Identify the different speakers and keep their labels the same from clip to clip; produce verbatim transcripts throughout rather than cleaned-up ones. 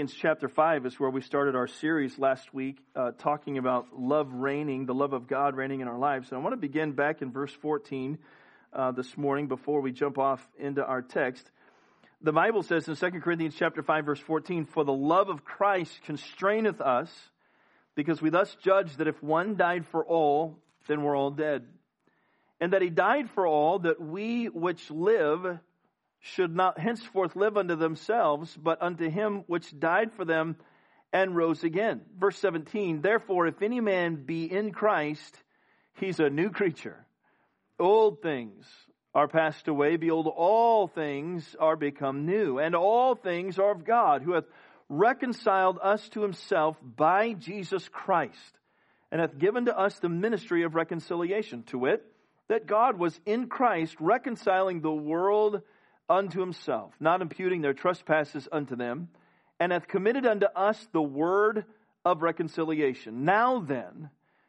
Speaker 1: Chapter five is where we started our series last week, uh, talking about love reigning, the love of God reigning in our lives. And I want to begin back in verse fourteen uh, this morning before we jump off into our text. The Bible says in Second Corinthians chapter five, verse fourteen, "For the love of Christ constraineth us, because we thus judge that if one died for all, then we're all dead. And that he died for all, that we which live should not henceforth live unto themselves, but unto him which died for them and rose again." Verse seventeen, "Therefore, if any man be in Christ, he's a new creature. Old things are passed away. Behold, all things are become new. And all things are of God, who hath reconciled us to himself by Jesus Christ, and hath given to us the ministry of reconciliation, to wit, that God was in Christ reconciling the world unto himself, not imputing their trespasses unto them, and hath committed unto us the word of reconciliation. Now then,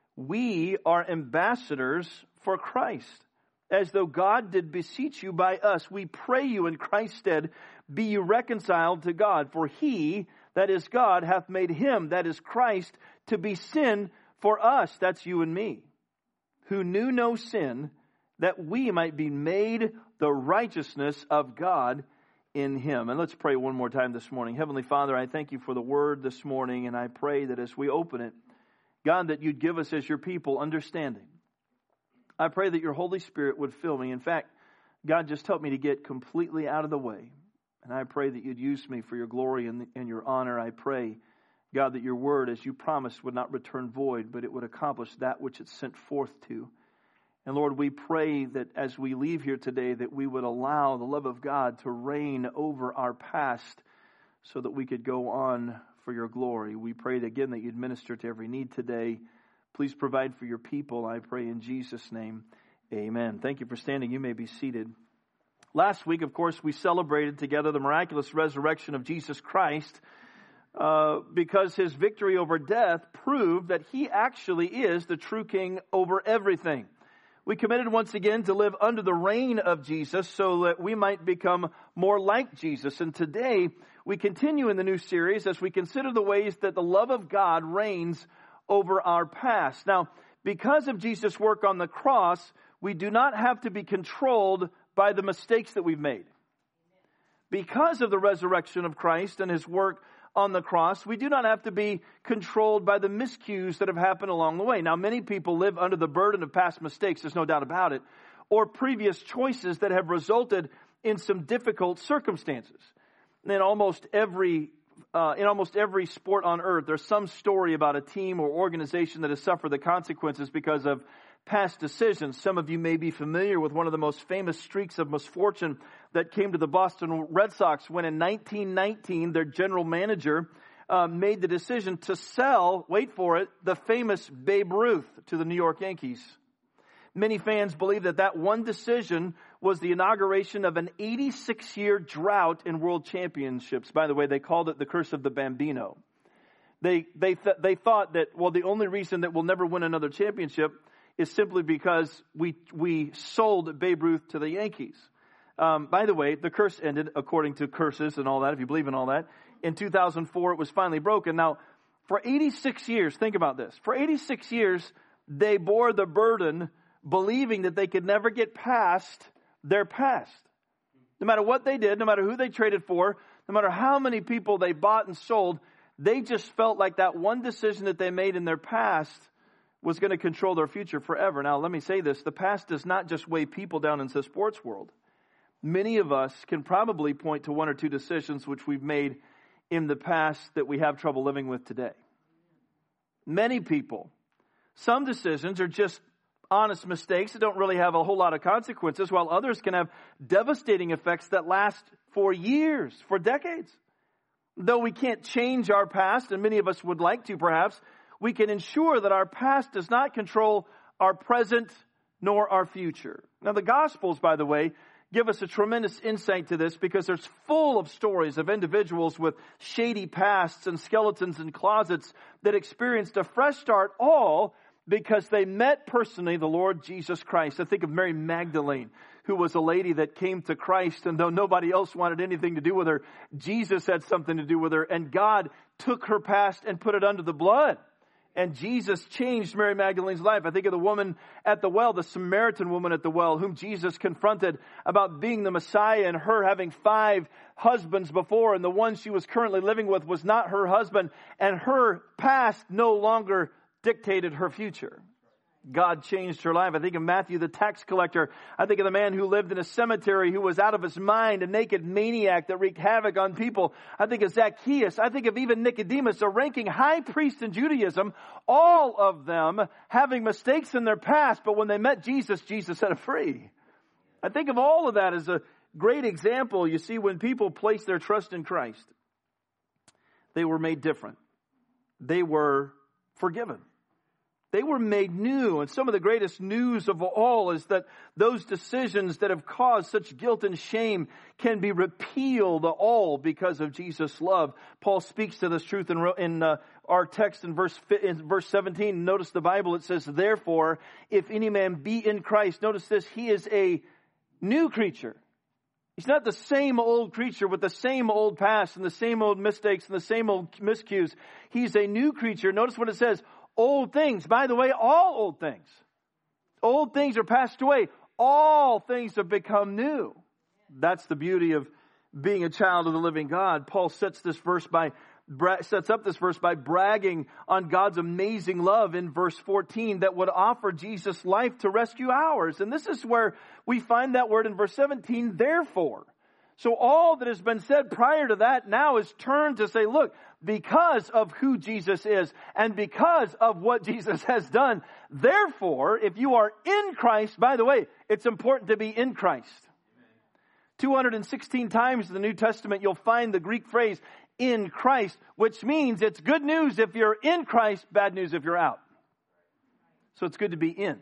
Speaker 1: we are ambassadors for Christ, as though God did beseech you by us. We pray you in Christ's stead, be you reconciled to God. For he, that is God, hath made him, that is Christ, to be sin for us," that's you and me, "who knew no sin, that we might be made the righteousness of God in him." And let's pray one more time this morning. Heavenly Father, I thank you for the word this morning, and I pray that as we open it, God, that you'd give us as your people understanding. I pray that your Holy Spirit would fill me. In fact, God, just help me to get completely out of the way. And I pray that you'd use me for your glory and, and your honor. I pray, God, that your word, as you promised, would not return void, but it would accomplish that which it's sent forth to. And Lord, we pray that as we leave here today, that we would allow the love of God to reign over our past so that we could go on for your glory. We pray again that you'd minister to every need today. Please provide for your people, I pray in Jesus' name. Amen. Thank you for standing. You may be seated. Last week, of course, we celebrated together the miraculous resurrection of Jesus Christ uh, because his victory over death proved that he actually is the true king over everything. We committed once again to live under the reign of Jesus so that we might become more like Jesus. And today we continue in the new series as we consider the ways that the love of God reigns over our past. Now, because of Jesus' work on the cross, we do not have to be controlled by the mistakes that we've made. Because of the resurrection of Christ and his work on the cross, we do not have to be controlled by the miscues that have happened along the way. Now, many people live under the burden of past mistakes, there's no doubt about it, or previous choices that have resulted in some difficult circumstances. In almost every uh, in almost every sport on earth, there's some story about a team or organization that has suffered the consequences because of past decisions. Some of you may be familiar with one of the most famous streaks of misfortune that came to the Boston Red Sox when in nineteen nineteen, their general manager uh, made the decision to sell, wait for it, the famous Babe Ruth to the New York Yankees. Many fans believe that that one decision was the inauguration of an eighty-six year drought in world championships. By the way, they called it the curse of the Bambino. They, they, th- they thought that, well, the only reason that we'll never win another championship is simply because we we sold Babe Ruth to the Yankees. Um, by the way, the curse ended, according to curses and all that, if you believe in all that. In two thousand four, it was finally broken. Now, for eighty-six years, think about this. For eighty-six years, they bore the burden, believing that they could never get past their past. No matter what they did, no matter who they traded for, no matter how many people they bought and sold, they just felt like that one decision that they made in their past was going to control their future forever. Now, let me say this. The past does not just weigh people down in the sports world. Many of us can probably point to one or two decisions which we've made in the past that we have trouble living with today. Many people, some decisions are just honest mistakes that don't really have a whole lot of consequences, while others can have devastating effects that last for years, for decades. Though we can't change our past, and many of us would like to perhaps, we can ensure that our past does not control our present nor our future. Now, the Gospels, by the way, give us a tremendous insight to this because there's full of stories of individuals with shady pasts and skeletons in closets that experienced a fresh start, all because they met personally the Lord Jesus Christ. I think of Mary Magdalene, who was a lady that came to Christ, and though nobody else wanted anything to do with her, Jesus had something to do with her, and God took her past and put it under the blood. And Jesus changed Mary Magdalene's life. I think of the woman at the well, the Samaritan woman at the well, whom Jesus confronted about being the Messiah and her having five husbands before, and the one she was currently living with was not her husband, and her past no longer dictated her future. God changed her life. I think of Matthew, the tax collector. I think of the man who lived in a cemetery who was out of his mind, a naked maniac that wreaked havoc on people. I think of Zacchaeus. I think of even Nicodemus, a ranking high priest in Judaism. All of them having mistakes in their past, but when they met Jesus, Jesus set them free. I think of all of that as a great example. You see, when people place their trust in Christ, they were made different. They were forgiven. They were made new. And some of the greatest news of all is that those decisions that have caused such guilt and shame can be repealed all because of Jesus' love. Paul speaks to this truth in, in uh, our text in verse, in verse seventeen. Notice the Bible, it says, therefore, if any man be in Christ, notice this, he is a new creature. He's not the same old creature with the same old past and the same old mistakes and the same old miscues. He's a new creature. Notice what it says. Old things, by the way, all old things. Old things are passed away. All things have become new. That's the beauty of being a child of the living God. Paul sets this verse by sets up this verse by bragging on God's amazing love in verse fourteen that would offer Jesus life to rescue ours. And this is where we find that word in verse seventeen, therefore. So all that has been said prior to that now is turned to say, look, because of who Jesus is and because of what Jesus has done, therefore, if you are in Christ, by the way, it's important to be in Christ. two hundred sixteen times in the New Testament, you'll find the Greek phrase, in Christ, which means it's good news if you're in Christ, bad news if you're out. So it's good to be in.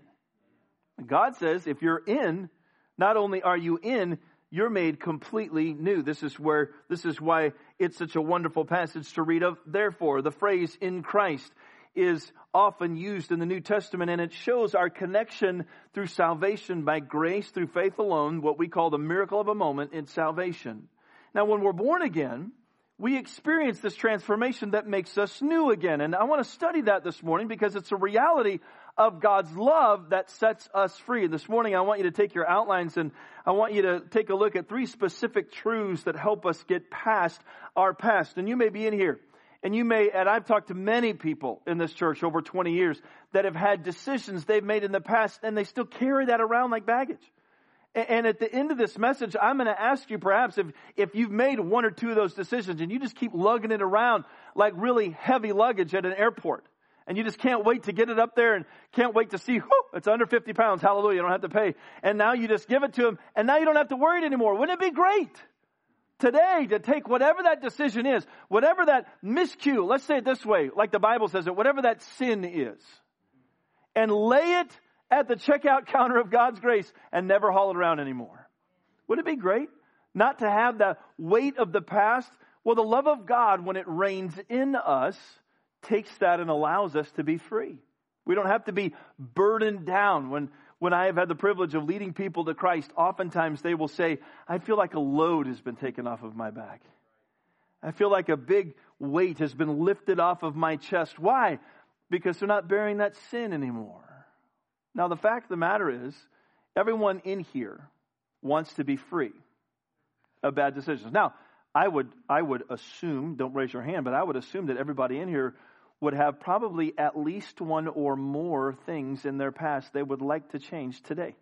Speaker 1: God says if you're in, not only are you in, you're made completely new. This is where, this is why it's such a wonderful passage to read of. Therefore, the phrase in Christ is often used in the New Testament, and it shows our connection through salvation by grace, through faith alone, what we call the miracle of a moment in salvation. Now, when we're born again, we experience this transformation that makes us new again. And I want to study that this morning because it's a reality of God's love that sets us free. And this morning I want you to take your outlines and I want you to take a look at three specific truths that help us get past our past. And you may be in here and you may, and I've talked to many people in this church over twenty years that have had decisions they've made in the past and they still carry that around like baggage. And at the end of this message, I'm going to ask you perhaps if, if you've made one or two of those decisions and you just keep lugging it around like really heavy luggage at an airport. And you just can't wait to get it up there and can't wait to see, whoo, it's under fifty pounds. Hallelujah. You don't have to pay. And now you just give it to him and now you don't have to worry anymore. Wouldn't it be great today to take whatever that decision is, whatever that miscue, let's say it this way, like the Bible says it, whatever that sin is, and lay it at the checkout counter of God's grace and never haul it around anymore. Wouldn't it be great not to have the weight of the past? Well, the love of God, when it reigns in us, takes that and allows us to be free. We don't have to be burdened down. When, when I have had the privilege of leading people to Christ, oftentimes they will say, I feel like a load has been taken off of my back. I feel like a big weight has been lifted off of my chest. Why? Because they're not bearing that sin anymore. Now, the fact of the matter is, everyone in here wants to be free of bad decisions. Now, I would I would assume, don't raise your hand, but I would assume that everybody in here would have probably at least one or more things in their past they would like to change today.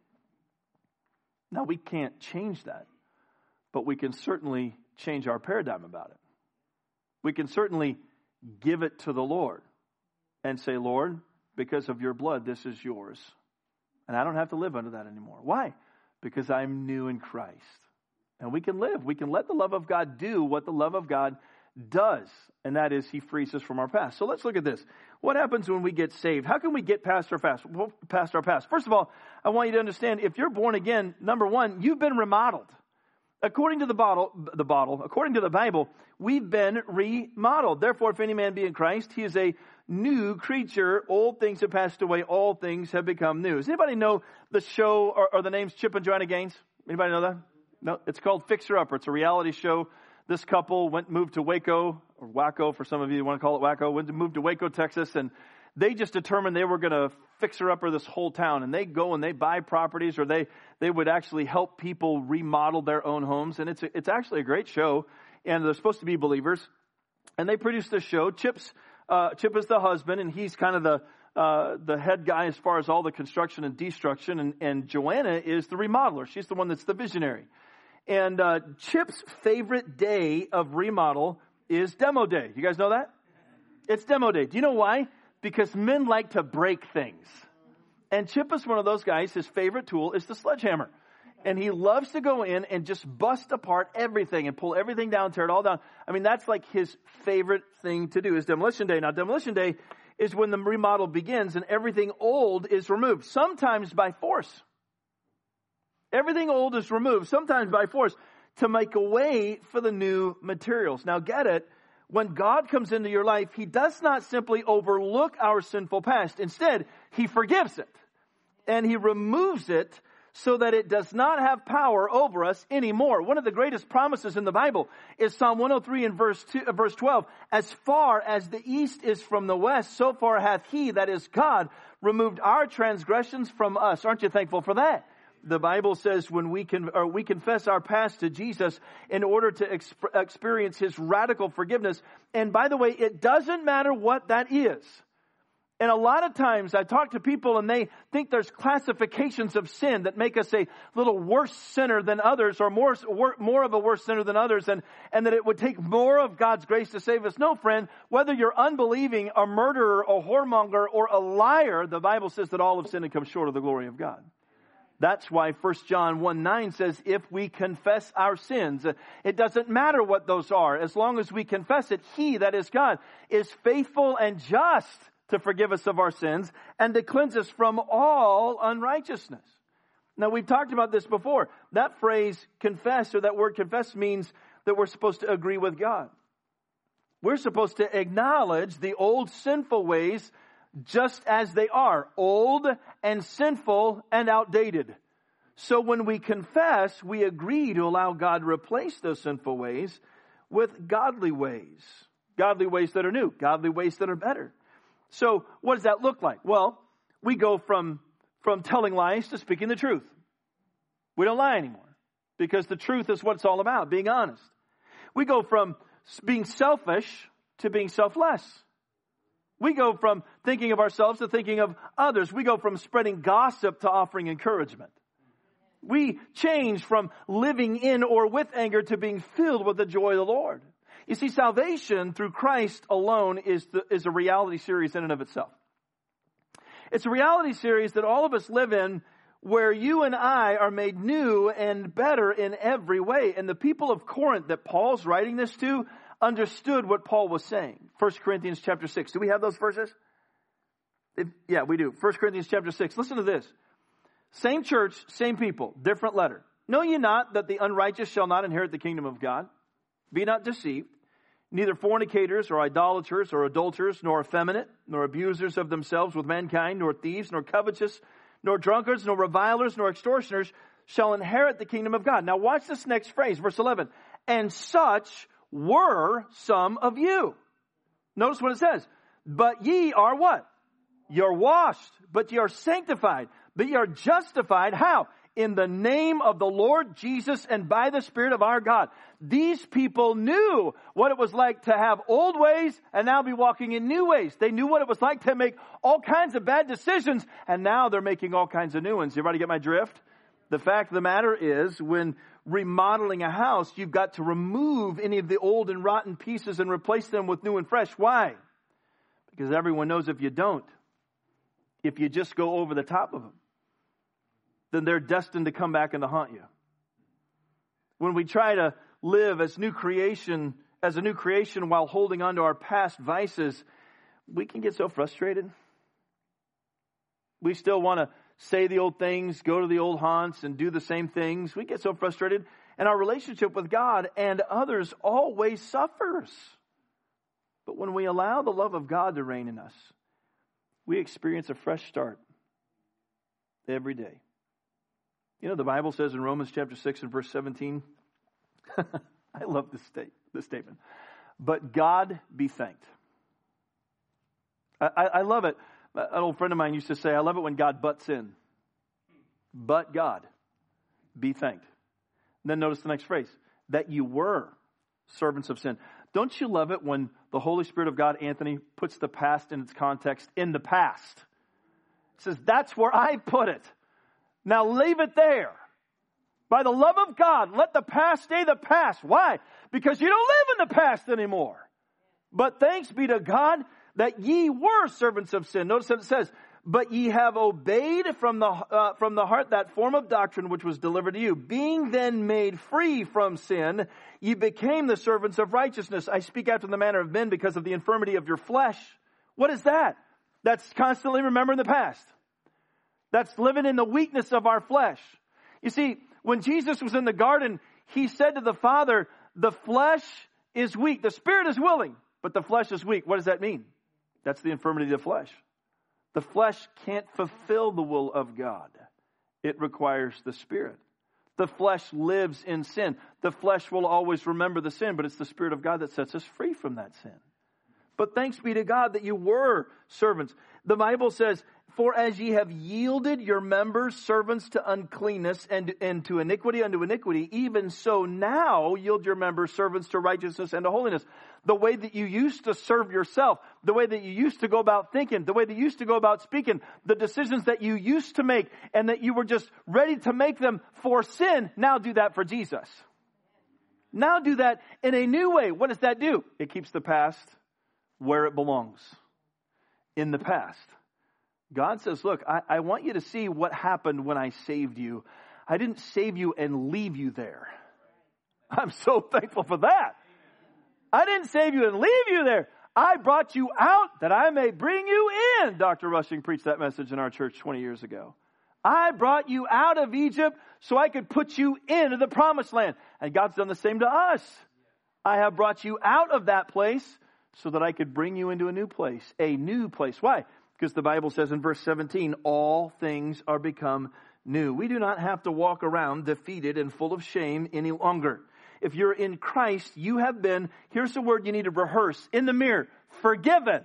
Speaker 1: Now, we can't change that, but we can certainly change our paradigm about it. We can certainly give it to the Lord and say, Lord, because of your blood, this is yours. And I don't have to live under that anymore. Why? Because I'm new in Christ. And we can live. We can let the love of God do what the love of God does. And that is He frees us from our past. So let's look at this. What happens when we get saved? How can we get past our past? Past our past? First of all, I want you to understand, if you're born again, number one, you've been remodeled. According to the bottle, the bottle, according to the Bible, we've been remodeled. Therefore, if any man be in Christ, he is a new creature. Old things have passed away. All things have become new. Does anybody know the show or, or the names Chip and Joanna Gaines? Anybody know that? No, it's called Fixer Upper. It's a reality show. This couple went moved to Waco, or Waco for some of you want to call it Waco, went to move to Waco, Texas, and they just determined they were going to fixer upper this whole town. And they go and they buy properties, or they, they would actually help people remodel their own homes. And it's a, it's actually a great show. And they're supposed to be believers. And they produced this show. Chip's, uh, Chip is the husband, and he's kind of the, uh, the head guy as far as all the construction and destruction. And, and Joanna is the remodeler. She's the one that's the visionary. And uh, Chip's favorite day of remodel is demo day. You guys know that? It's demo day. Do you know why? Because men like to break things. And Chip is one of those guys, his favorite tool is the sledgehammer. And he loves to go in and just bust apart everything and pull everything down, tear it all down. I mean, that's like his favorite thing to do is demolition day. Now, demolition day is when the remodel begins and everything old is removed, sometimes by force. Everything old is removed, sometimes by force, to make a way for the new materials. Now, get it. When God comes into your life, He does not simply overlook our sinful past. Instead, He forgives it. And He removes it so that it does not have power over us anymore. One of the greatest promises in the Bible is Psalm one oh three and verse two, uh, verse twelve. As far as the east is from the west, so far hath He, that is God, removed our transgressions from us. Aren't you thankful for that? The Bible says when we can, or we confess our past to Jesus in order to exp- experience His radical forgiveness. And by the way, it doesn't matter what that is. And a lot of times I talk to people and they think there's classifications of sin that make us a little worse sinner than others, or more, more of a worse sinner than others, and, and that it would take more of God's grace to save us. No, friend, whether you're unbelieving, a murderer, a whoremonger, or a liar, the Bible says that all have sinned and come short of the glory of God. That's why First John one nine says, if we confess our sins, it doesn't matter what those are. As long as we confess it, He, that is God, is faithful and just to forgive us of our sins and to cleanse us from all unrighteousness. Now, we've talked about this before. That phrase, confess, or that word confess, means that we're supposed to agree with God. We're supposed to acknowledge the old sinful ways just as they are, old and sinful and outdated. So when we confess, we agree to allow God to replace those sinful ways with godly ways. Godly ways that are new, godly ways that are better. So what does that look like? Well, we go from, from telling lies to speaking the truth. We don't lie anymore because the truth is what it's all about, being honest. We go from being selfish to being selfless. We go from thinking of ourselves to thinking of others. We go from spreading gossip to offering encouragement. We change from living in or with anger to being filled with the joy of the Lord. You see, salvation through Christ alone is the, is a reality series in and of itself. It's a reality series that all of us live in, where you and I are made new and better in every way. And the people of Corinth that Paul's writing this to understood what Paul was saying. First Corinthians chapter six. Do we have those verses? If, yeah, we do. First Corinthians chapter six. Listen to this. Same church, same people, different letter. Know ye not that the unrighteous shall not inherit the kingdom of God? Be not deceived. Neither fornicators or idolaters or adulterers, nor effeminate, nor abusers of themselves with mankind, nor thieves, nor covetous, nor drunkards, nor revilers, nor extortioners shall inherit the kingdom of God. Now watch this next phrase, verse eleven. And such were some of you. Notice what it says. But ye are what? You're washed, but ye are sanctified, but ye are justified. How? In the name of the Lord Jesus and by the Spirit of our God. These people knew what it was like to have old ways and now be walking in new ways. They knew what it was like to make all kinds of bad decisions, and now they're making all kinds of new ones. Everybody get my drift? The fact of the matter is, when remodeling a house, you've got to remove any of the old and rotten pieces and replace them with new and fresh. Why? Because everyone knows if you don't, if you just go over the top of them, then they're destined to come back and to haunt you. When we try to live as new creation, as a new creation while holding on to our past vices, we can get so frustrated. We still want to say the old things, go to the old haunts, and do the same things. We get so frustrated. And our relationship with God and others always suffers. But when we allow the love of God to reign in us, we experience a fresh start every day. You know, the Bible says in Romans chapter six and verse seventeen, I love this, state, this statement, but God be thanked. I, I love it. An old friend of mine used to say, I love it when God butts in. But God be thanked. And then notice the next phrase, that you were servants of sin. Don't you love it when the Holy Spirit of God, Anthony, puts the past in its context in the past? It says, that's where I put it. Now leave it there. By the love of God, let the past stay the past. Why? Because you don't live in the past anymore. But thanks be to God that ye were servants of sin. Notice that it says, but ye have obeyed from the uh, from the heart that form of doctrine which was delivered to you. Being then made free from sin, ye became the servants of righteousness. I speak after the manner of men because of the infirmity of your flesh. What is that? That's constantly remembering the past. That's living in the weakness of our flesh. You see, when Jesus was in the garden, he said to the Father, the flesh is weak. The spirit is willing, but the flesh is weak. What does that mean? That's the infirmity of the flesh. The flesh can't fulfill the will of God. It requires the Spirit. The flesh lives in sin. The flesh will always remember the sin, but it's the Spirit of God that sets us free from that sin. But thanks be to God that you were servants. The Bible says, for as ye have yielded your members servants to uncleanness and, and to iniquity unto iniquity, even so now yield your members servants to righteousness and to holiness. The way that you used to serve yourself, the way that you used to go about thinking, the way that you used to go about speaking, the decisions that you used to make and that you were just ready to make them for sin, now do that for Jesus. Now do that in a new way. What does that do? It keeps the past where it belongs, in the past. God says, look, I, I want you to see what happened when I saved you. I didn't save you and leave you there. I'm so thankful for that. I didn't save you and leave you there. I brought you out that I may bring you in. Doctor Rushing preached that message in our church twenty years ago. I brought you out of Egypt so I could put you into the promised land. And God's done the same to us. I have brought you out of that place so that I could bring you into a new place. A new place. Why? Because the Bible says in verse seventeen, all things are become new. We do not have to walk around defeated and full of shame any longer. If you're in Christ, you have been, here's the word you need to rehearse in the mirror, forgiven.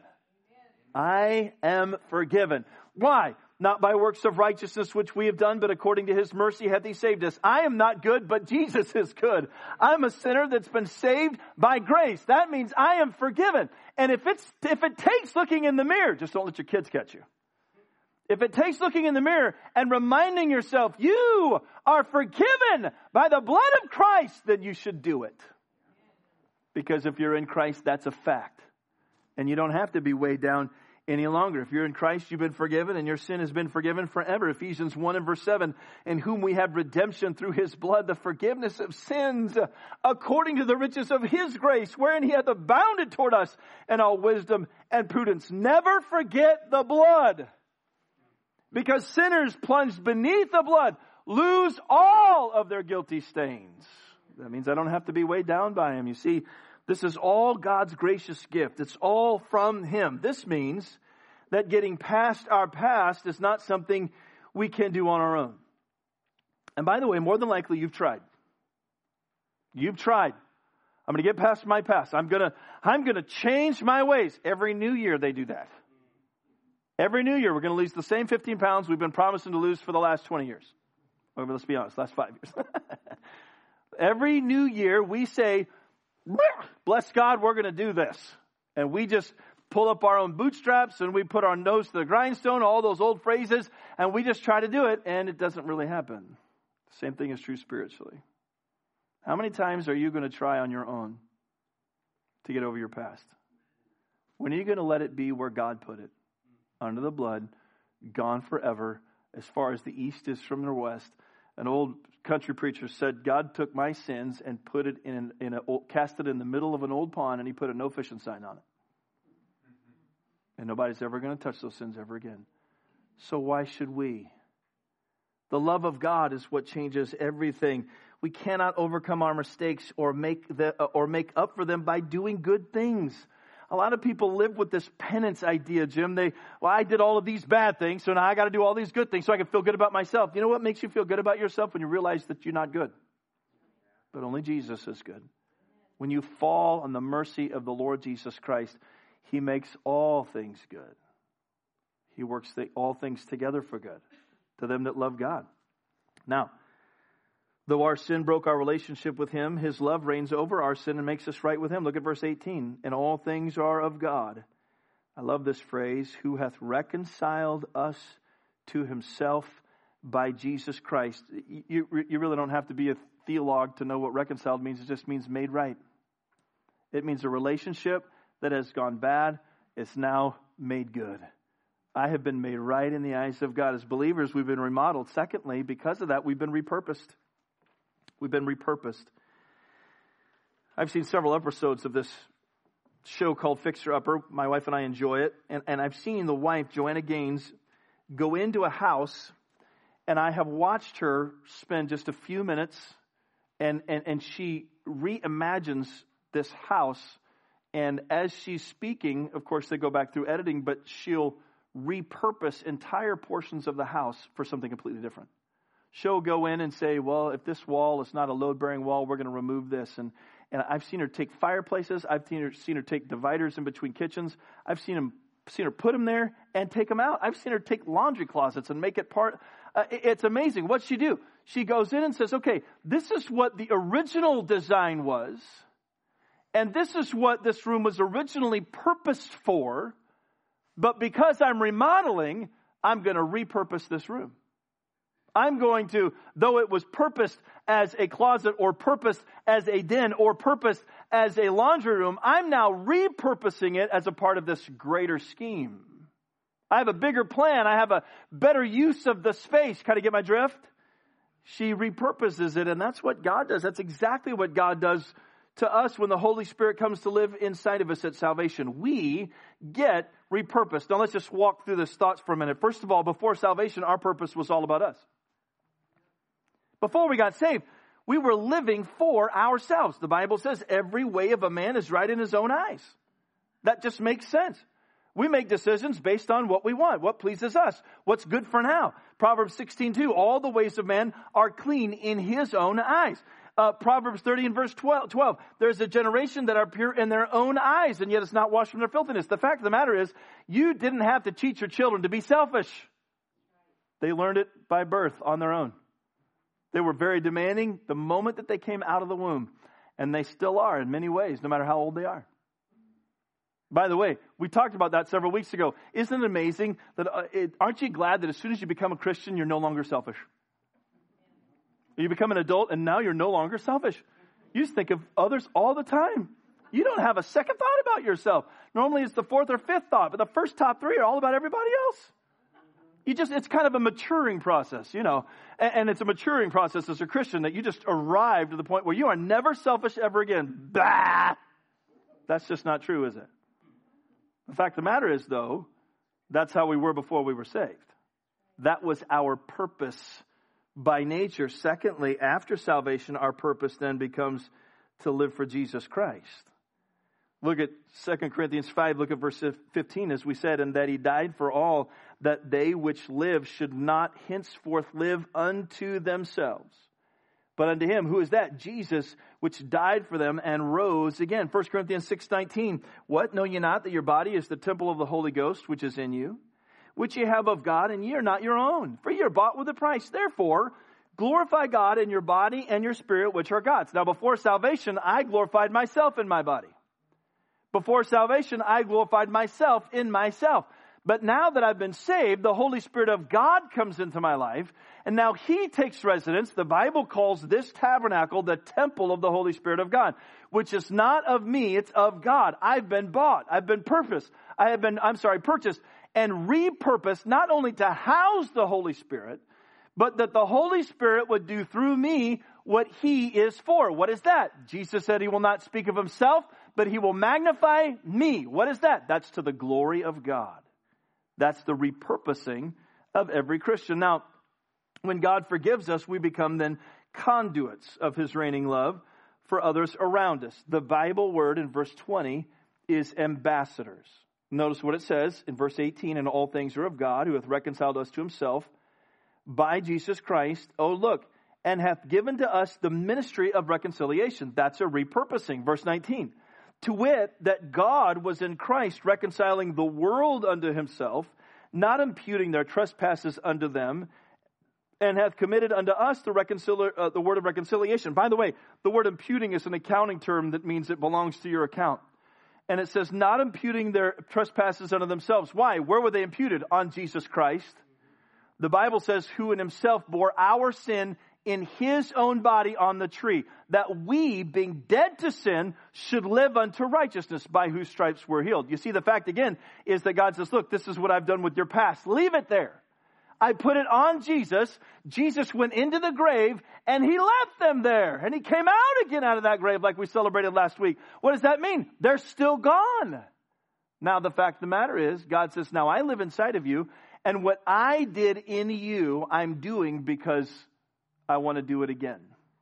Speaker 1: I am forgiven. Why? Not by works of righteousness which we have done, but according to his mercy hath he saved us. I am not good, but Jesus is good. I'm a sinner that's been saved by grace. That means I am forgiven. And if it's if it takes looking in the mirror, just don't let your kids catch you. If it takes looking in the mirror and reminding yourself, you are forgiven by the blood of Christ, then you should do it. Because if you're in Christ, that's a fact. And you don't have to be weighed down any longer. If you're in Christ, you've been forgiven and your sin has been forgiven forever. Ephesians one and verse seven, in whom we have redemption through his blood, the forgiveness of sins, according to the riches of his grace, wherein he hath abounded toward us in all wisdom and prudence. Never forget the blood. Because sinners plunged beneath the blood lose all of their guilty stains. That means I don't have to be weighed down by him. You see, this is all God's gracious gift. It's all from him. This means that getting past our past is not something we can do on our own. And by the way, more than likely you've tried. You've tried. I'm going to get past my past. I'm going to, I'm going to change my ways. Every new year they do that. Every new year, we're going to lose the same fifteen pounds we've been promising to lose for the last twenty years. Or let's be honest, last five years. Every new year, we say, bless God, we're going to do this. And we just pull up our own bootstraps and we put our nose to the grindstone, all those old phrases, and we just try to do it, and it doesn't really happen. The same thing is true spiritually. How many times are you going to try on your own to get over your past? When are you going to let it be where God put it? Under the blood, gone forever, as far as the east is from the west. An old country preacher said, God took my sins and put it in, in a, cast it in the middle of an old pond, and he put a no fishing sign on it. And nobody's ever going to touch those sins ever again. So why should we? The love of God is what changes everything. We cannot overcome our mistakes or make the, or make up for them by doing good things. A lot of people live with this penance idea, Jim. They, well, I did all of these bad things, so now I got to do all these good things so I can feel good about myself. You know what makes you feel good about yourself? When you realize that you're not good. But only Jesus is good. When you fall on the mercy of the Lord Jesus Christ, He makes all things good. He works the, all things together for good to them that love God. Now, though our sin broke our relationship with Him, His love reigns over our sin and makes us right with Him. Look at verse eighteen. And all things are of God. I love this phrase. Who hath reconciled us to Himself by Jesus Christ. You, you really don't have to be a theologue to know what reconciled means. It just means made right. It means a relationship that has gone bad is now made good. I have been made right in the eyes of God. As believers, we've been remodeled. Secondly, because of that, we've been repurposed. We've been repurposed. I've seen several episodes of this show called Fixer Upper. My wife and I enjoy it. And, and I've seen the wife, Joanna Gaines, go into a house, and I have watched her spend just a few minutes, and, and, and she reimagines this house. And as she's speaking, of course, they go back through editing, but she'll repurpose entire portions of the house for something completely different. She'll go in and say, well, if this wall is not a load-bearing wall, we're going to remove this. And and I've seen her take fireplaces. I've seen her, seen her take dividers in between kitchens. I've seen, him, seen her put them there and take them out. I've seen her take laundry closets and make it part. Uh, it's amazing. What's she do? She goes in and says, okay, this is what the original design was. And this is what this room was originally purposed for. But because I'm remodeling, I'm going to repurpose this room. I'm going to, though it was purposed as a closet or purposed as a den or purposed as a laundry room, I'm now repurposing it as a part of this greater scheme. I have a bigger plan. I have a better use of the space. Kind of get my drift? She repurposes it, and that's what God does. That's exactly what God does to us when the Holy Spirit comes to live inside of us at salvation. We get repurposed. Now let's just walk through this thoughts for a minute. First of all, before salvation, our purpose was all about us. Before we got saved, we were living for ourselves. The Bible says every way of a man is right in his own eyes. That just makes sense. We make decisions based on what we want, what pleases us, what's good for now. Proverbs sixteen two, all the ways of man are clean in his own eyes. Uh, Proverbs thirty and verse twelve, twelve, there's a generation that are pure in their own eyes, and yet it's not washed from their filthiness. The fact of the matter is, you didn't have to teach your children to be selfish. They learned it by birth on their own. They were very demanding the moment that they came out of the womb, and they still are in many ways, no matter how old they are. By the way, we talked about that several weeks ago. Isn't it amazing that, uh, it, aren't you glad that as soon as you become a Christian, you're no longer selfish? You become an adult and now you're no longer selfish. You just think of others all the time. You don't have a second thought about yourself. Normally it's the fourth or fifth thought, but the first top three are all about everybody else. You just, it's kind of a maturing process, you know, and, and it's a maturing process as a Christian that you just arrive to the point where you are never selfish ever again. Bah! That's just not true, is it? The fact of the matter is, though, that's how we were before we were saved. That was our purpose by nature. Secondly, after salvation, our purpose then becomes to live for Jesus Christ. Look at Second Corinthians five, look at verse fifteen, as we said, and that he died for all, that they which live should not henceforth live unto themselves, but unto him. Who is that? Jesus, which died for them and rose again. First Corinthians six nineteen, what? Know ye not that your body is the temple of the Holy Ghost, which is in you, which ye have of God, and ye are not your own? For ye are bought with a price. Therefore, glorify God in your body and your spirit, which are God's. Now, before salvation, I glorified myself in my body. Before salvation, I glorified myself in myself. But now that I've been saved, the Holy Spirit of God comes into my life, and now He takes residence. The Bible calls this tabernacle the temple of the Holy Spirit of God, which is not of me, it's of God. I've been bought. I've been purposed. I have been, I'm sorry, purchased and repurposed not only to house the Holy Spirit, but that the Holy Spirit would do through me what He is for. What is that? Jesus said He will not speak of Himself, but He will magnify me. What is that? That's to the glory of God. That's the repurposing of every Christian. Now, when God forgives us, we become then conduits of his reigning love for others around us. The Bible word in verse twenty is ambassadors. Notice what it says in verse eighteen, and all things are of God, who hath reconciled us to himself by Jesus Christ. Oh, look, and hath given to us the ministry of reconciliation. That's a repurposing. Verse nineteen. To wit, that God was in Christ reconciling the world unto himself, not imputing their trespasses unto them, and hath committed unto us the, reconcili- uh, the word of reconciliation. By the way, the word imputing is an accounting term that means it belongs to your account. And it says, not imputing their trespasses unto themselves. Why? Where were they imputed? On Jesus Christ. The Bible says, who in himself bore our sin in his own body on the tree, that we, being dead to sin, should live unto righteousness, by whose stripes we're healed. You see, the fact again is that God says, look, this is what I've done with your past. Leave it there. I put it on Jesus. Jesus went into the grave and he left them there. And he came out again out of that grave like we celebrated last week. What does that mean? They're still gone. Now, the fact of the matter is, God says, now I live inside of you. And what I did in you, I'm doing because I want to do it again.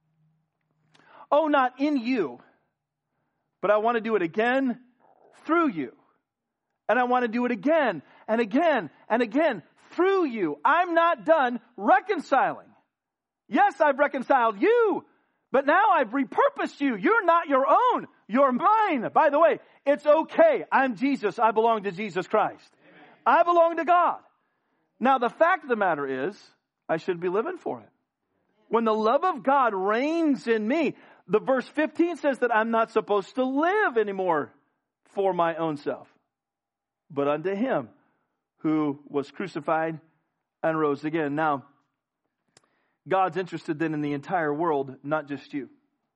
Speaker 1: Oh, not in you, but I want to do it again through you. And I want to do it again and again and again through you. I'm not done reconciling. Yes, I've reconciled you, but now I've repurposed you. You're not your own. You're mine. By the way, it's okay. I'm Jesus. I belong to Jesus Christ. Amen. I belong to God. Now, the fact of the matter is, I should be living for it. When the love of God reigns in me, the verse fifteen says that I'm not supposed to live anymore for my own self, but unto him who was crucified and rose again. Now, God's interested then in the entire world, not just you.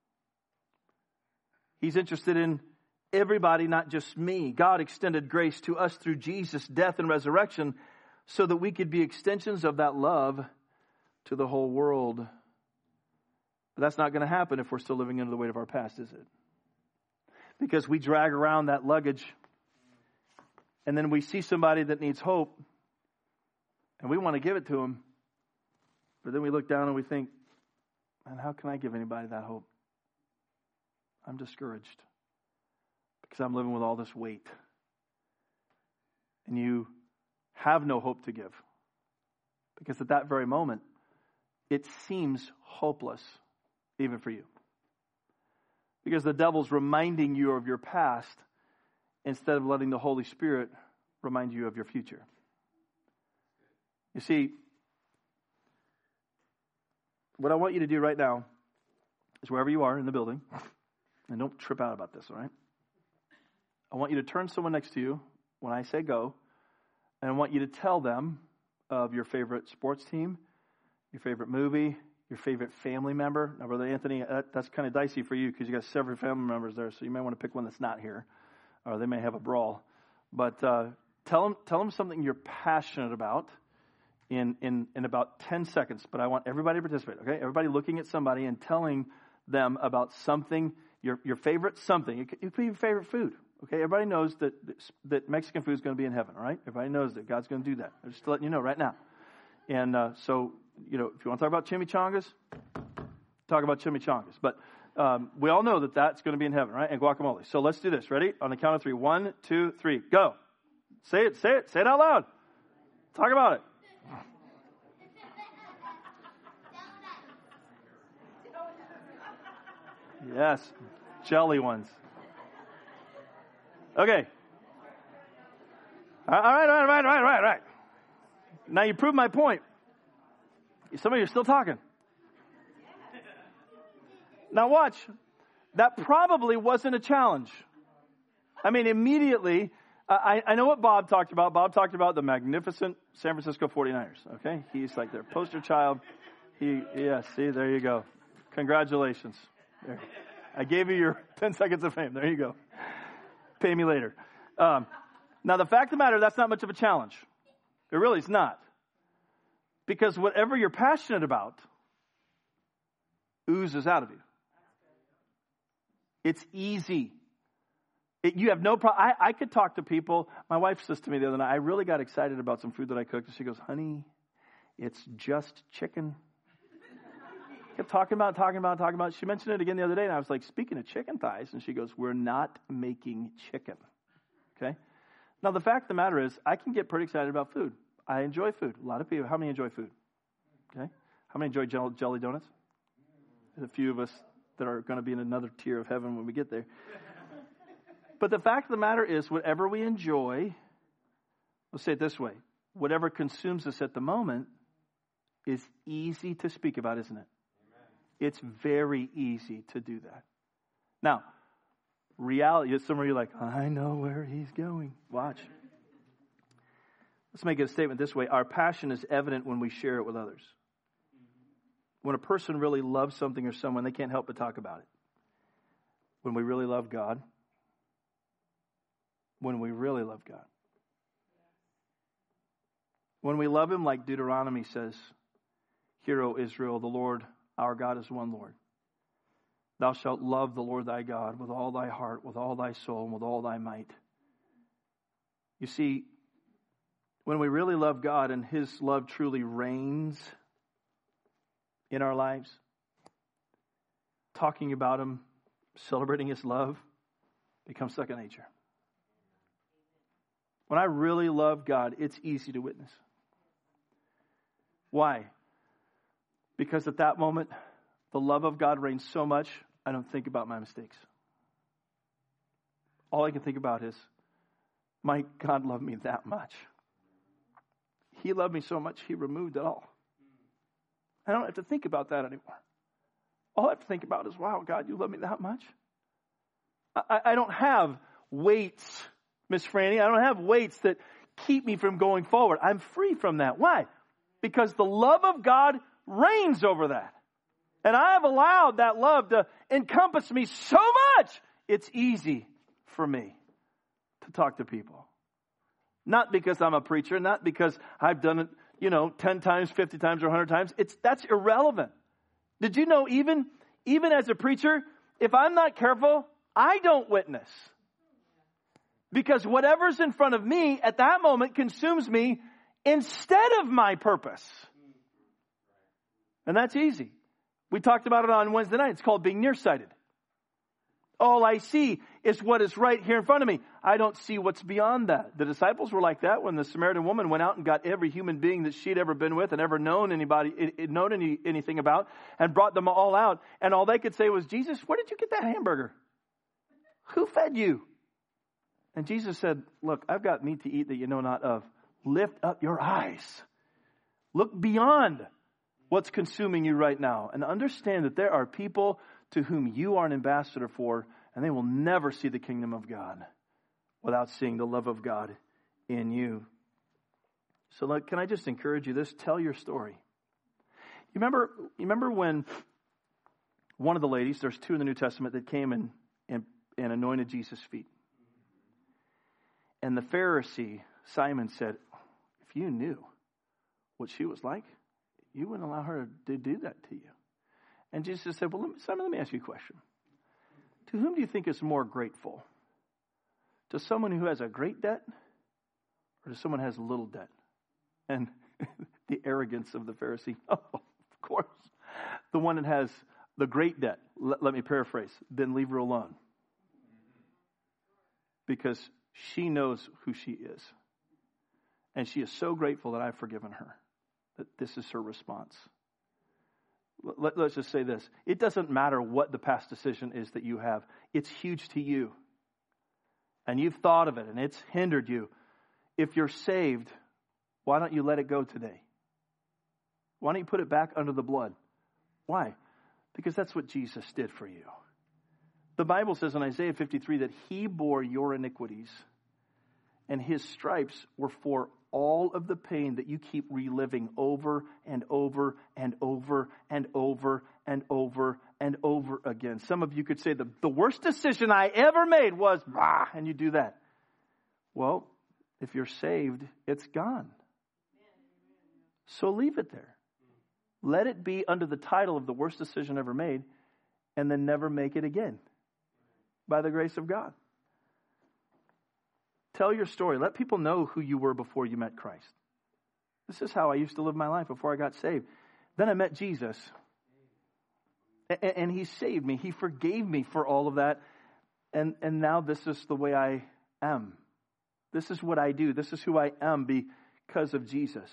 Speaker 1: He's interested in everybody, not just me. God extended grace to us through Jesus' death and resurrection so that we could be extensions of that love to the whole world. But that's not going to happen if we're still living under the weight of our past, is it? Because we drag around that luggage and then we see somebody that needs hope and we want to give it to them. But then we look down and we think, man, how can I give anybody that hope? I'm discouraged because I'm living with all this weight. And you have no hope to give. Because at that very moment, it seems hopeless, even for you. Because the devil's reminding you of your past instead of letting the Holy Spirit remind you of your future. You see, what I want you to do right now is wherever you are in the building, and don't trip out about this, all right? I want you to turn to someone next to you when I say go, and I want you to tell them of your favorite sports team, your favorite movie, your favorite family member. Now, Brother Anthony, that, that's kind of dicey for you because you got several family members there, so you may want to pick one that's not here, or they may have a brawl. But uh, tell them, tell them something you're passionate about in, in, in about ten seconds. But I want everybody to participate, okay? Everybody looking at somebody and telling them about something, your your favorite something. It could, it could be your favorite food. Okay, everybody knows that that Mexican food is going to be in heaven, all right? Everybody knows that God's going to do that. I'm just letting you know right now. And uh, so, you know, if you want to talk about chimichangas, talk about chimichangas. But um, we all know that that's going to be in heaven, right? And guacamole. So let's do this. Ready? On the count of three. One, two, three. Go. Say it. Say it. Say it out loud. Talk about it. Yes. Jelly ones. Okay. All right, all right, all right, all right, all right. Now you proved my point. Some of you are still talking. Now watch. That probably wasn't a challenge. I mean, immediately, uh, I, I know what Bob talked about. Bob talked about the magnificent San Francisco forty-niners. Okay? He's like their poster child. He, yeah, see, there you go. Congratulations. There. I gave you your ten seconds of fame. There you go. Pay me later. Um, now, the fact of the matter, that's not much of a challenge. It really is not. Because whatever you're passionate about oozes out of you. It's easy. It, you have no problem. I, I could talk to people. My wife says to me the other night, I really got excited about some food that I cooked. And she goes, honey, it's just chicken. Kept talking about, talking about, talking about. She mentioned it again the other day, and I was like, speaking of chicken thighs, and she goes, we're not making chicken. Okay? Now, the fact of the matter is, I can get pretty excited about food. I enjoy food. A lot of people, how many enjoy food? Okay? How many enjoy jell- jelly donuts? There's a few of us that are going to be in another tier of heaven when we get there. But the fact of the matter is, whatever we enjoy, let's say it this way, whatever consumes us at the moment is easy to speak about, isn't it? It's very easy to do that. Now, reality, some of you are like, I know where he's going. Watch. Let's make it a statement this way. Our passion is evident when we share it with others. When a person really loves something or someone, they can't help but talk about it. When we really love God, when we really love God. When we love Him, like Deuteronomy says, Hear, O Israel, the Lord our God is one Lord. Thou shalt love the Lord thy God with all thy heart, with all thy soul, and with all thy might. You see, when we really love God and His love truly reigns in our lives, talking about Him, celebrating His love, becomes second nature. When I really love God, it's easy to witness. Why? Because at that moment, the love of God reigns so much, I don't think about my mistakes. All I can think about is, my God loved me that much. He loved me so much, He removed it all. I don't have to think about that anymore. All I have to think about is, wow, God, you love me that much? I, I don't have weights, Miss Franny. I don't have weights that keep me from going forward. I'm free from that. Why? Because the love of God reigns over that. And I have allowed that love to encompass me so much, it's easy for me to talk to people. Not because I'm a preacher, not because I've done it, you know, ten times, fifty times, or one hundred times. It's that's irrelevant. Did you know even, even as a preacher, if I'm not careful, I don't witness. Because whatever's in front of me at that moment consumes me instead of my purpose. And that's easy. We talked about it on Wednesday night. It's called being nearsighted. All I see is what is right here in front of me. I don't see what's beyond that. The disciples were like that when the Samaritan woman went out and got every human being that she'd ever been with and ever known anybody, known any, anything about, and brought them all out. And all they could say was, Jesus, where did you get that hamburger? Who fed you? And Jesus said, look, I've got meat to eat that you know not of. Lift up your eyes. Look beyond what's consuming you right now. And understand that there are people to whom you are an ambassador for, and they will never see the kingdom of God without seeing the love of God in you. So look, can I just encourage you this? Tell your story. You remember, you remember when one of the ladies, there's two in the New Testament, that came and, and, and anointed Jesus' feet. And the Pharisee, Simon, said, if you knew what she was like, you wouldn't allow her to do that to you. And Jesus said, well, let me, Simon, let me ask you a question. To whom do you think is more grateful? To someone who has a great debt or to someone who has a little debt? And the arrogance of the Pharisee, oh, of course. The one that has the great debt, let, let me paraphrase, then leave her alone. Because she knows who she is. And she is so grateful that I've forgiven her. That this is her response. Let, let's just say this. It doesn't matter what the past decision is that you have. It's huge to you. And you've thought of it and it's hindered you. If you're saved, why don't you let it go today? Why don't you put it back under the blood? Why? Because that's what Jesus did for you. The Bible says in Isaiah fifty-three that He bore your iniquities and His stripes were for all of the pain that you keep reliving over and over and over and over and over and over again. Some of you could say the, the worst decision I ever made was, bah, and you do that. Well, if you're saved, it's gone. So leave it there. Let it be under the title of the worst decision ever made, and then never make it again. By the grace of God. Tell your story. Let people know who you were before you met Christ. This is how I used to live my life before I got saved. Then I met Jesus. And, and he saved me. He forgave me for all of that. And, and now this is the way I am. This is what I do. This is who I am because of Jesus.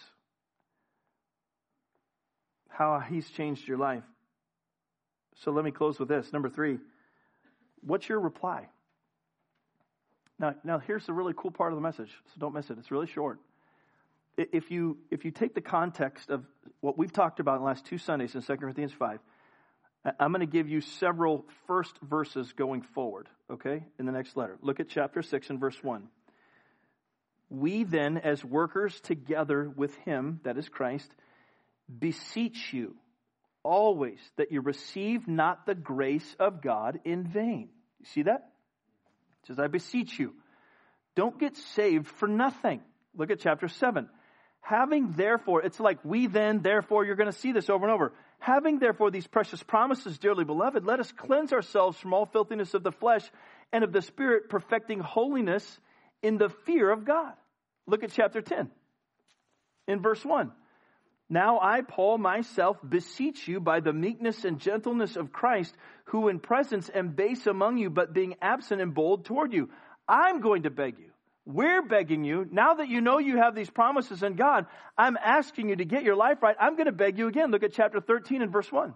Speaker 1: How he's changed your life. So let me close with this. Number three, what's your reply? Now, now here's the really cool part of the message, so don't miss it. It's really short. If you if you take the context of what we've talked about in the last two Sundays in Second Corinthians five, I'm going to give you several first verses going forward, okay, in the next letter. Look at chapter six and verse one. We then, as workers together with him, that is Christ, beseech you always that you receive not the grace of God in vain. You see that? It says, I beseech you, don't get saved for nothing. Look at chapter seven. Having therefore, it's like we then, therefore, you're going to see this over and over. Having therefore these precious promises, dearly beloved, let us cleanse ourselves from all filthiness of the flesh and of the spirit, perfecting holiness in the fear of God. Look at chapter ten. In verse one. Now I, Paul, myself, beseech you by the meekness and gentleness of Christ, who in presence am base among you, but being absent and bold toward you. I'm going to beg you. We're begging you, now that you know you have these promises in God, I'm asking you to get your life right. I'm going to beg you again. Look at chapter thirteen and verse one.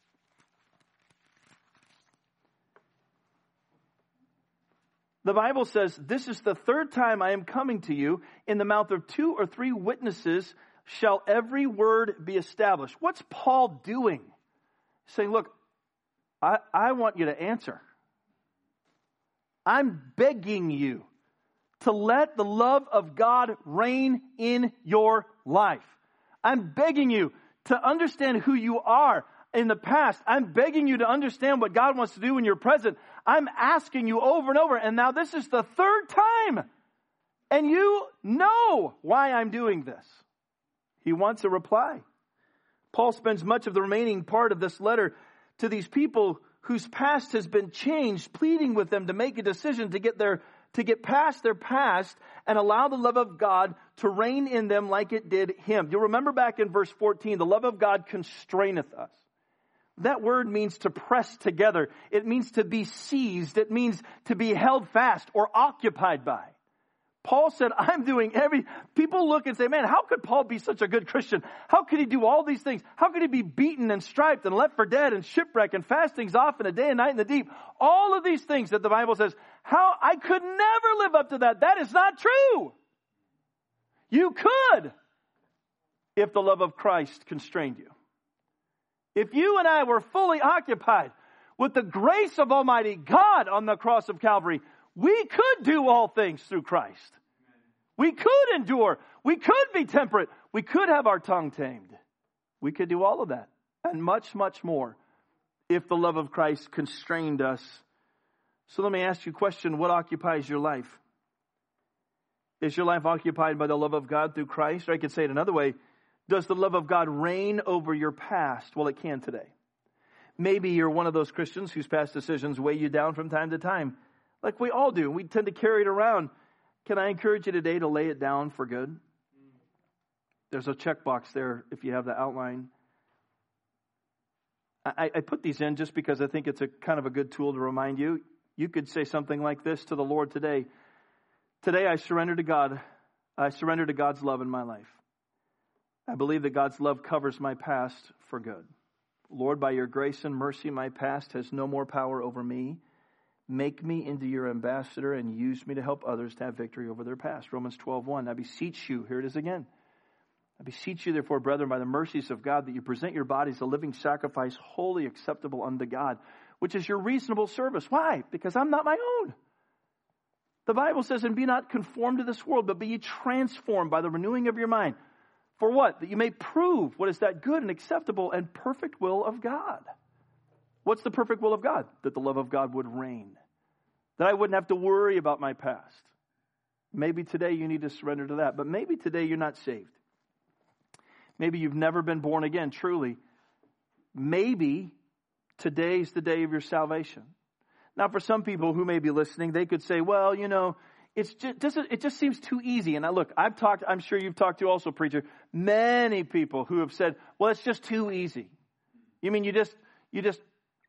Speaker 1: The Bible says, this is the third time I am coming to you. In the mouth of two or three witnesses shall every word be established. What's Paul doing? He's saying, look, I, I want you to answer. I'm begging you to let the love of God reign in your life. I'm begging you to understand who you are in the past. I'm begging you to understand what God wants to do in your present. I'm asking you over and over, and now this is the third time. And you know why I'm doing this. He wants a reply. Paul spends much of the remaining part of this letter to these people whose past has been changed, pleading with them to make a decision to get their to get past their past and allow the love of God to reign in them like it did him. You'll remember back in verse fourteen, the love of God constraineth us. That word means to press together. It means to be seized. It means to be held fast or occupied by. Paul said, I'm doing every... People look and say, man, how could Paul be such a good Christian? How could he do all these things? How could he be beaten and striped and left for dead and shipwrecked and fastings off in a day and night in the deep? All of these things that the Bible says, how I could never live up to that. That is not true. You could, if the love of Christ constrained you. If you and I were fully occupied with the grace of Almighty God on the cross of Calvary, we could do all things through Christ. We could endure. We could be temperate. We could have our tongue tamed. We could do all of that and much, much more if the love of Christ constrained us. So let me ask you a question. What occupies your life? Is your life occupied by the love of God through Christ? Or I could say it another way. Does the love of God reign over your past? Well, it can today. Maybe you're one of those Christians whose past decisions weigh you down from time to time. Like we all do. We tend to carry it around. Can I encourage you today to lay it down for good? There's a checkbox there if you have the outline. I, I put these in just because I think it's a kind of a good tool to remind you. You could say something like this to the Lord today. Today I surrender to God. I surrender to God's love in my life. I believe that God's love covers my past for good. Lord, by your grace and mercy, my past has no more power over me. Make me into your ambassador and use me to help others to have victory over their past. Romans twelve one. I beseech you, here it is again. I beseech you, therefore, brethren, by the mercies of God, that you present your bodies a living sacrifice, wholly acceptable unto God, which is your reasonable service. Why? Because I'm not my own. The Bible says, and be not conformed to this world, but be ye transformed by the renewing of your mind. For what? That you may prove what is that good and acceptable and perfect will of God. What's the perfect will of God? That the love of God would reign. That I wouldn't have to worry about my past. Maybe today you need to surrender to that. But maybe today you're not saved. Maybe you've never been born again, truly. Maybe today's the day of your salvation. Now, for some people who may be listening, they could say, well, you know, it's just, it just seems too easy. And I look, I've talked, I'm sure you've talked to also, preacher, many people who have said, well, it's just too easy. You mean you just, you just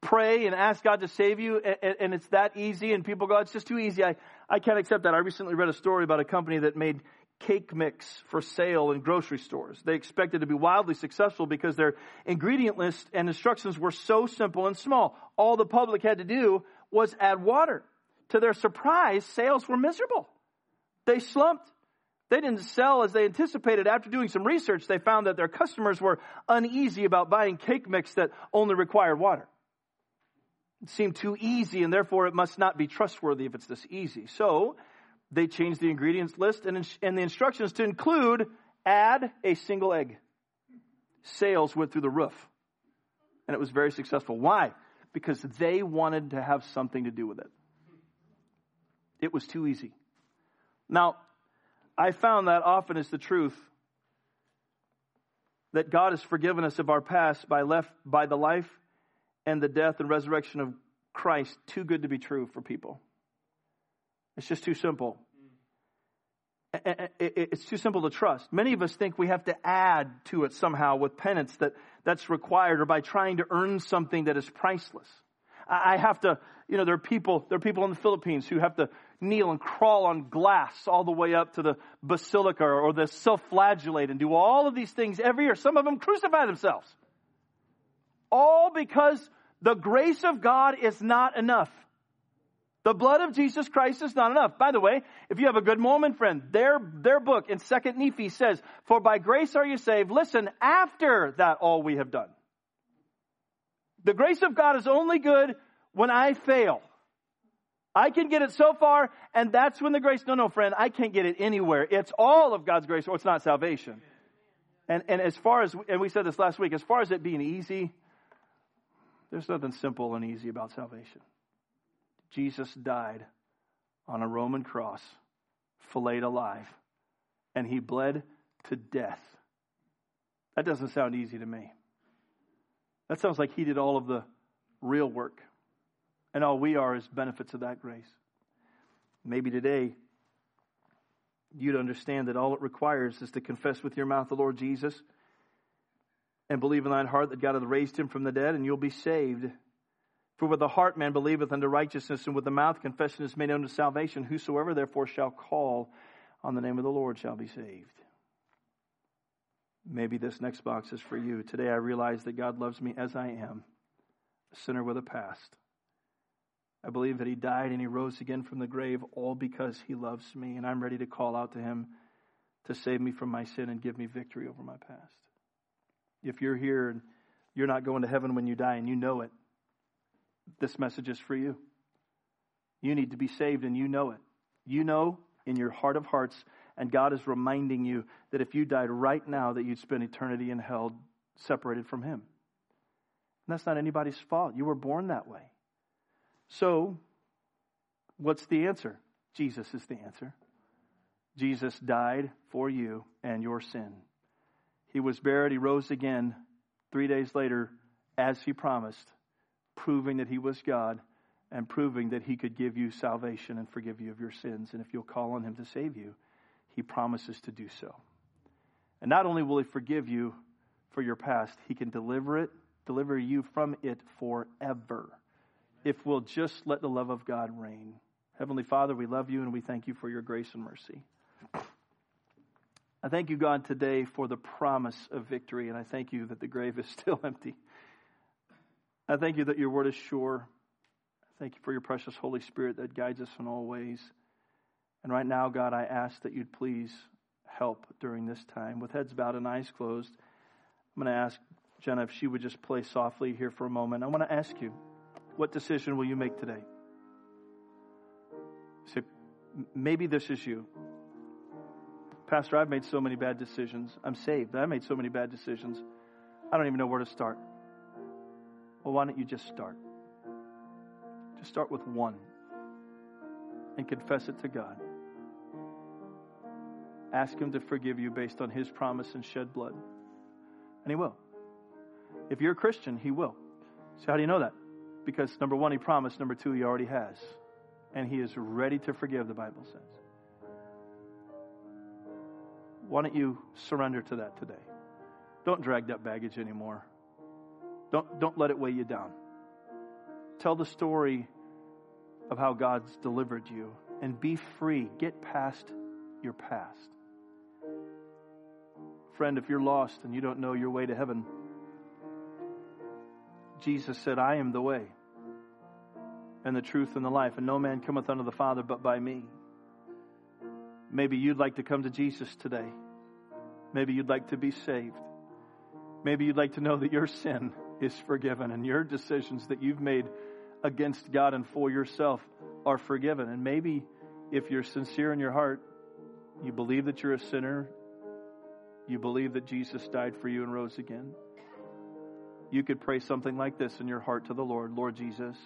Speaker 1: pray and ask God to save you, and, and it's that easy, and people go, it's just too easy. I, I can't accept that. I recently read a story about a company that made cake mix for sale in grocery stores. They expected to be wildly successful because their ingredient list and instructions were so simple and small. All the public had to do was add water. To their surprise, sales were miserable. They slumped. They didn't sell as they anticipated. After doing some research, they found that their customers were uneasy about buying cake mix that only required water. It seemed too easy, and therefore it must not be trustworthy if it's this easy. So they changed the ingredients list and, and the instructions to include add a single egg. Sales went through the roof, and it was very successful. Why? Because they wanted to have something to do with it. It was too easy. Now, I found that often is the truth, that God has forgiven us of our past by left by the life and the death and resurrection of Christ. Too good to be true for people. It's just too simple. It's too simple to trust. Many of us think we have to add to it somehow with penance that that's required, or by trying to earn something that is priceless. I have to, you know, there are people, there are people in the Philippines who have to kneel and crawl on glass all the way up to the basilica, or the self-flagellate and do all of these things every year. Some of them crucify themselves. All because the grace of God is not enough. The blood of Jesus Christ is not enough. By the way, if you have a good moment, friend, their, their book in Second Nephi says, for by grace are you saved. Listen, after that all we have done. The grace of God is only good when I fail. I can get it so far, and that's when the grace, no, no, friend, I can't get it anywhere. It's all of God's grace, or it's not salvation. And, and as far as, and we said this last week, as far as it being easy, there's nothing simple and easy about salvation. Jesus died on a Roman cross, filleted alive, and he bled to death. That doesn't sound easy to me. That sounds like he did all of the real work, and all we are is benefits of that grace. Maybe today you'd understand that all it requires is to confess with your mouth the Lord Jesus and believe in thine heart that God hath raised him from the dead, and you'll be saved. For with the heart man believeth unto righteousness, and with the mouth confession is made unto salvation. Whosoever therefore shall call on the name of the Lord shall be saved. Maybe this next box is for you. Today I realize that God loves me as I am, a sinner with a past. I believe that he died and he rose again from the grave, all because he loves me, and I'm ready to call out to him to save me from my sin and give me victory over my past. If you're here and you're not going to heaven when you die and you know it, this message is for you. You need to be saved, and you know it. You know in your heart of hearts, and God is reminding you that if you died right now, that you'd spend eternity in hell separated from him. And that's not anybody's fault. You were born that way. So, what's the answer? Jesus is the answer. Jesus died for you and your sin. He was buried. He rose again three days later, as he promised, proving that he was God and proving that he could give you salvation and forgive you of your sins. And if you'll call on him to save you, he promises to do so. And not only will he forgive you for your past, he can deliver it, deliver you from it forever, if we'll just let the love of God reign. Heavenly Father, we love you and we thank you for your grace and mercy. I thank you, God, today for the promise of victory, and I thank you that the grave is still empty. I thank you that your word is sure. I thank you for your precious Holy Spirit that guides us in all ways. And right now, God, I ask that you'd please help during this time. With heads bowed and eyes closed, I'm going to ask Jenna if she would just play softly here for a moment. I want to ask you, what decision will you make today? So maybe this is you. Pastor, I've made so many bad decisions. I'm saved, but I made so many bad decisions. I don't even know where to start. Well, why don't you just start? Just start with one and confess it to God. Ask him to forgive you based on his promise and shed blood. And he will. If you're a Christian, he will. So how do you know that? Because number one, he promised. Number two, he already has. And he is ready to forgive, the Bible says. Why don't you surrender to that today? Don't drag that baggage anymore. Don't, don't let it weigh you down. Tell the story of how God's delivered you and be free. Get past your past. Friend, if you're lost and you don't know your way to heaven, Jesus said, I am the way and the truth and the life, and no man cometh unto the Father but by me. Maybe you'd like to come to Jesus today. Maybe you'd like to be saved. Maybe you'd like to know that your sin is forgiven and your decisions that you've made against God and for yourself are forgiven. And maybe if you're sincere in your heart, you believe that you're a sinner, you believe that Jesus died for you and rose again, you could pray something like this in your heart to the Lord. Lord Jesus,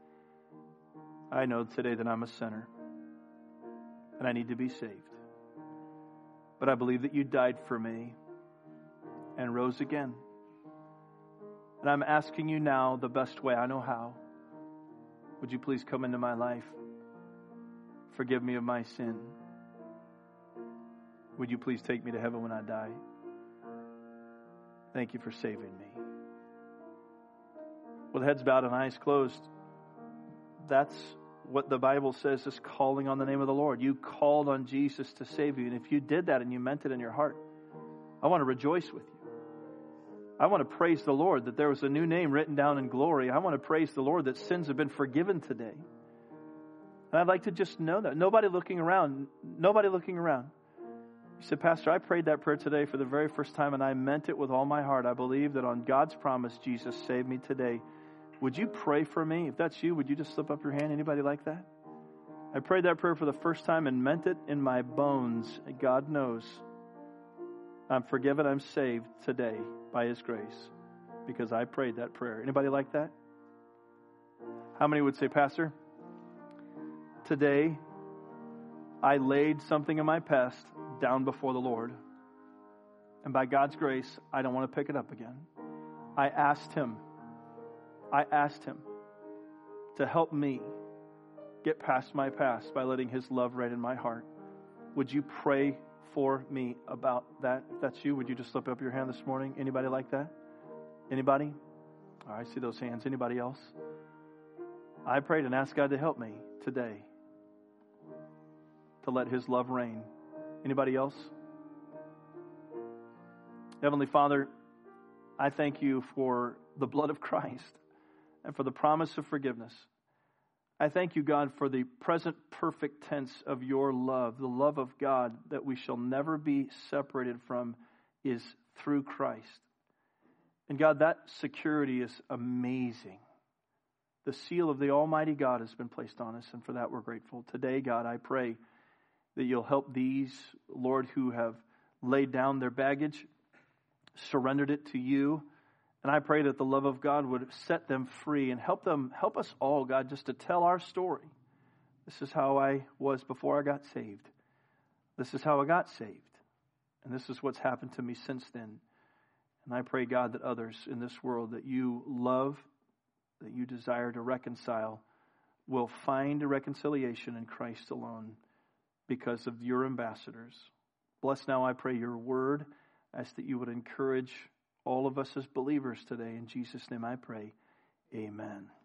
Speaker 1: I know today that I'm a sinner and I need to be saved. But I believe that you died for me and rose again. And I'm asking you now the best way I know how. Would you please come into my life? Forgive me of my sin. Would you please take me to heaven when I die? Thank you for saving me. With heads bowed and eyes closed, that's what the Bible says is calling on the name of the Lord. You called on Jesus to save you. And if you did that and you meant it in your heart, I want to rejoice with you. I want to praise the Lord that there was a new name written down in glory. I want to praise the Lord that sins have been forgiven today. And I'd like to just know that. Nobody looking around. Nobody looking around. You said, Pastor, I prayed that prayer today for the very first time and I meant it with all my heart. I believe that on God's promise, Jesus saved me today. Would you pray for me? If that's you, would you just slip up your hand? Anybody like that? I prayed that prayer for the first time and meant it in my bones. God knows I'm forgiven, I'm saved today by His grace because I prayed that prayer. Anybody like that? How many would say, Pastor, today I laid something in my past down before the Lord, and by God's grace, I don't want to pick it up again. I asked Him I asked Him to help me get past my past by letting His love reign in my heart. Would you pray for me about that? If that's you, would you just slip up your hand this morning? Anybody like that? Anybody? All right, I see those hands. Anybody else? I prayed and asked God to help me today to let His love reign. Anybody else? Heavenly Father, I thank you for the blood of Christ and for the promise of forgiveness. I thank you, God, for the present perfect tense of your love. The love of God that we shall never be separated from is through Christ. And God, that security is amazing. The seal of the Almighty God has been placed on us, and for that we're grateful. Today, God, I pray that you'll help these, Lord, who have laid down their baggage, surrendered it to you. And I pray that the love of God would set them free and help them, help us all, God, just to tell our story. This is how I was before I got saved. This is how I got saved. And this is what's happened to me since then. And I pray, God, that others in this world that you love, that you desire to reconcile, will find a reconciliation in Christ alone because of your ambassadors. Bless now, I pray, your word. I ask that you would encourage all of us as believers today. In Jesus' name I pray. Amen.